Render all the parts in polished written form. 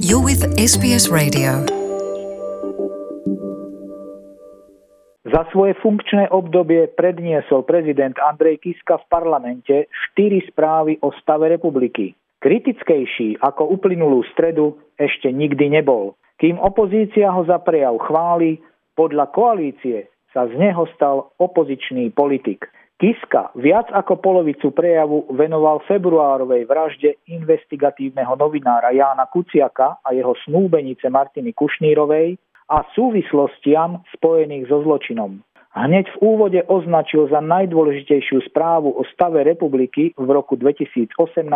You're with SBS Radio. Za svoje funkčné obdobie predniesol prezident Andrej Kiska v parlamente 4 správy o stave republiky. Kritickejší ako uplynulú stredu ešte nikdy nebol. Kým opozícia ho za prejav chváli, podľa koalície sa z neho stal opozičný politik. Kiska viac ako polovicu prejavu venoval februárovej vražde investigatívneho novinára Jána Kuciaka a jeho snúbenice Martiny Kušnírovej a súvislostiam spojených so zločinom. Hneď v úvode označil za najdôležitejšiu správu o stave republiky v roku 2018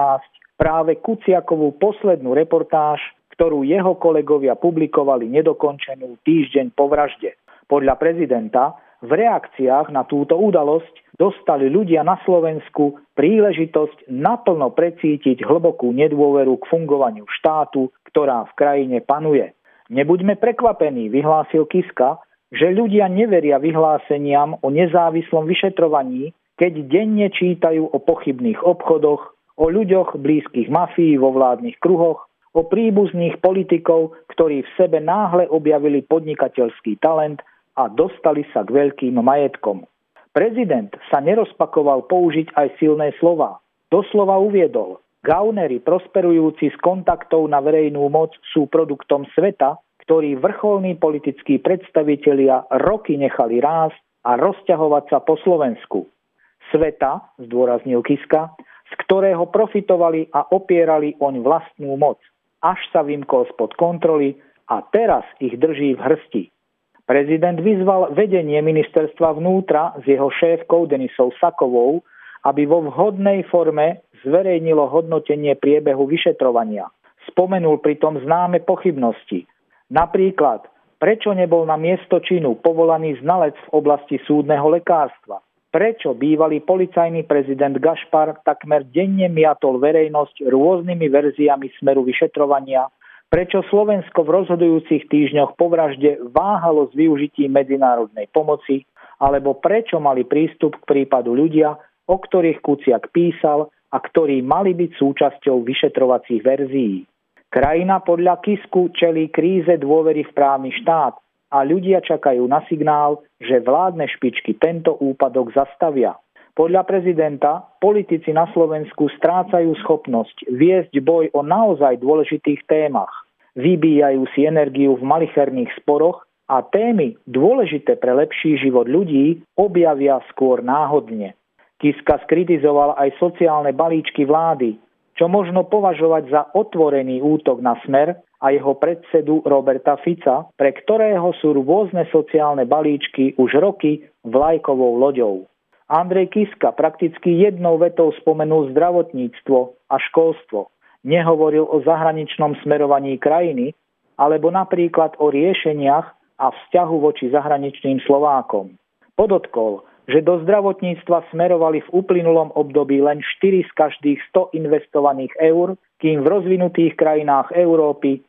práve Kuciakovú poslednú reportáž, ktorú jeho kolegovia publikovali nedokončenú týždeň po vražde. Podľa prezidenta v reakciách na túto udalosť dostali ľudia na Slovensku príležitosť naplno precítiť hlbokú nedôveru k fungovaniu štátu, ktorá v krajine panuje. Nebuďme prekvapení, vyhlásil Kiska, že ľudia neveria vyhláseniam o nezávislom vyšetrovaní, keď denne čítajú o pochybných obchodoch, o ľuďoch blízkych mafii vo vládnych kruhoch, o príbuzných politikov, ktorí v sebe náhle objavili podnikateľský talent a dostali sa k veľkým majetkom. Prezident sa nerozpakoval použiť aj silné slová. Doslova uviedol: gaunery prosperujúci z kontaktov na verejnú moc sú produktom sveta, ktorý vrcholní politickí predstavitelia roky nechali rásť a rozťahovať sa po Slovensku. Sveta, zdôraznil Kiska, z ktorého profitovali a opierali oň vlastnú moc, až sa vymkol spod kontroly a teraz ich drží v hrsti. Prezident vyzval vedenie ministerstva vnútra s jeho šéfkou Denisou Sakovou, aby vo vhodnej forme zverejnilo hodnotenie priebehu vyšetrovania. Spomenul pritom známe pochybnosti. Napríklad, prečo nebol na miesto činu povolaný znalec v oblasti súdneho lekárstva? Prečo bývalý policajný prezident Gašpar takmer denne miatol verejnosť rôznymi verziami smeru vyšetrovania? Prečo Slovensko v rozhodujúcich týždňoch po vražde váhalo s využitím medzinárodnej pomoci? Alebo prečo mali prístup k prípadu ľudia, o ktorých Kuciak písal a ktorí mali byť súčasťou vyšetrovacích verzií? Krajina podľa Kisku čelí kríze dôvery v právny štát a ľudia čakajú na signál, že vládne špičky tento úpadok zastavia. Podľa prezidenta politici na Slovensku strácajú schopnosť viesť boj o naozaj dôležitých témach. Vybíjajú si energiu v malicherných sporoch a témy dôležité pre lepší život ľudí objavia skôr náhodne. Kiska skritizoval aj sociálne balíčky vlády, čo možno považovať za otvorený útok na Smer a jeho predsedu Roberta Fica, pre ktorého sú rôzne sociálne balíčky už roky vlajkovou loďou. Andrej Kiska prakticky jednou vetou spomenul zdravotníctvo a školstvo. Nehovoril o zahraničnom smerovaní krajiny, alebo napríklad o riešeniach a vzťahu voči zahraničným Slovákom. Podotkol, že do zdravotníctva smerovali v uplynulom období len 4 z každých 100 investovaných eur, kým v rozvinutých krajinách Európy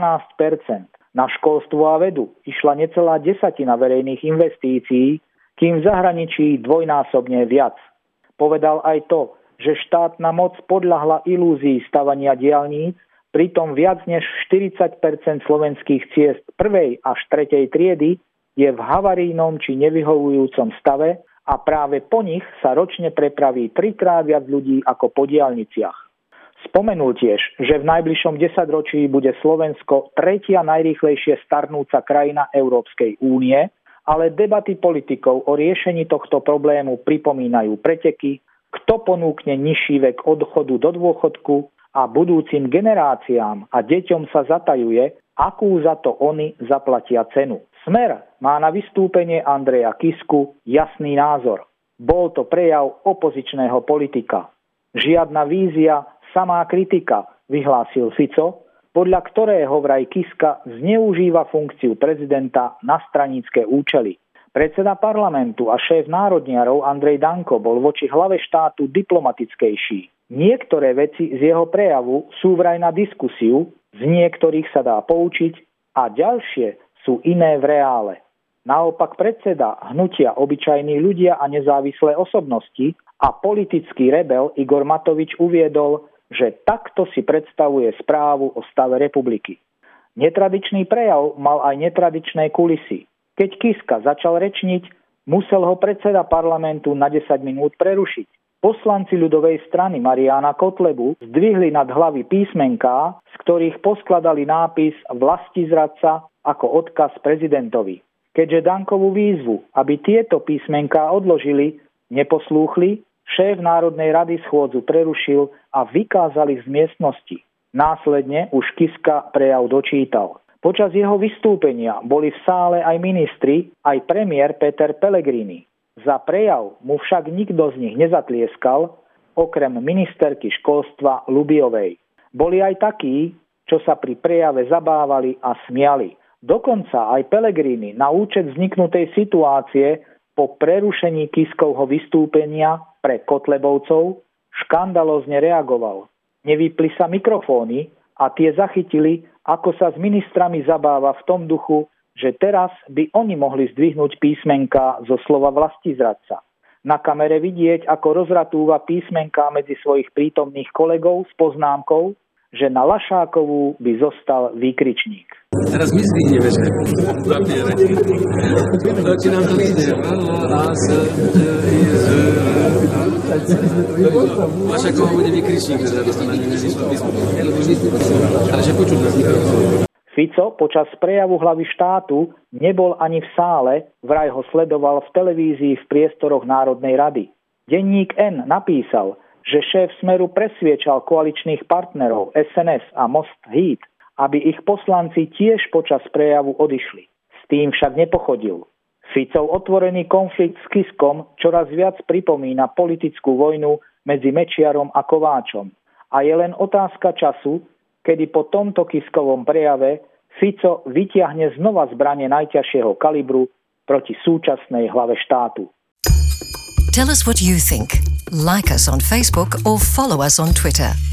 12%. Na školstvo a vedu išla necelá desatina verejných investícií, kým v zahraničí dvojnásobne viac. Povedal aj to, že štátna moc podľahla ilúzii stavania diaľnic, pritom viac než 40% slovenských ciest 1. až 3. triedy je v havarijnom či nevyhovujúcom stave a práve po nich sa ročne prepraví 3-krát viac ľudí ako po diaľniciach. Spomenul tiež, že v najbližšom 10-ročí bude Slovensko 3. najrýchlejšie starnúca krajina Európskej únie, ale debaty politikov o riešení tohto problému pripomínajú preteky, kto ponúkne nižší vek odchodu do dôchodku a budúcim generáciám a deťom sa zatajuje, akú za to oni zaplatia cenu. Smer má na vystúpenie Andreja Kisku jasný názor. Bol to prejav opozičného politika. Žiadna vízia, samá kritika, vyhlásil Fico, podľa ktorého vraj Kiska zneužíva funkciu prezidenta na stranícke účely. Predseda parlamentu a šéf národniarov Andrej Danko bol voči hlave štátu diplomatickejší. Niektoré veci z jeho prejavu sú vraj na diskusiu, z niektorých sa dá poučiť a ďalšie sú iné v reále. Naopak predseda hnutia Obyčajní ľudia a nezávislé osobnosti a politický rebel Igor Matovič uviedol, že takto si predstavuje správu o stave republiky. Netradičný prejav mal aj netradičné kulisy. Keď Kiska začal rečniť, musel ho predseda parlamentu na 10 minút prerušiť. Poslanci ľudovej strany Mariána Kotlebu zdvihli nad hlavy písmenká, z ktorých poskladali nápis vlastizradca ako odkaz prezidentovi. Keďže Dankovú výzvu, aby tieto písmenká odložili, neposlúchli, šéf Národnej rady schôdzu prerušil a vykázal ich z miestnosti. Následne už Kiska prejav dočítal. Počas jeho vystúpenia boli v sále aj ministri, aj premiér Peter Pellegrini. Za prejav mu však nikto z nich nezatlieskal, okrem ministerky školstva Lubiovej. Boli aj takí, čo sa pri prejave zabávali a smiali. Dokonca aj Pellegrini na účet vzniknutej situácie po prerušení Kiskovho vystúpenia pre Kotlebovcov škandalózne reagoval. Nevypli sa mikrofóny a tie zachytili, ako sa s ministrami zabáva v tom duchu, že teraz by oni mohli zdvihnúť písmenka zo slova vlastizradca. Na kamere vidieť, ako rozratúva písmenka medzi svojich prítomných kolegov s poznámkou, že na Lašákovú by zostal výkričník. Teraz my zdvihneme, že papiere. Či nám to vyjde. A Lašáková bude výkričník, že dostane nezištú písmu. Ale že počuť nás nikto. Fico počas prejavu hlavy štátu nebol ani v sále, vraj ho sledoval v televízii v priestoroch Národnej rady. Denník N napísal, že šéf Smeru presviečal koaličných partnerov SNS a Most Híd, aby ich poslanci tiež počas prejavu odišli. S tým však nepochodil. Ficov otvorený konflikt s Kiskom čoraz viac pripomína politickú vojnu medzi Mečiarom a Kováčom. A je len otázka času, kedy po tomto Kiskovom prejave Fico vytiahne znova zbranie najťažšieho kalibru proti súčasnej hlave štátu. Tell us what you think. Like us on Facebook or follow us on Twitter.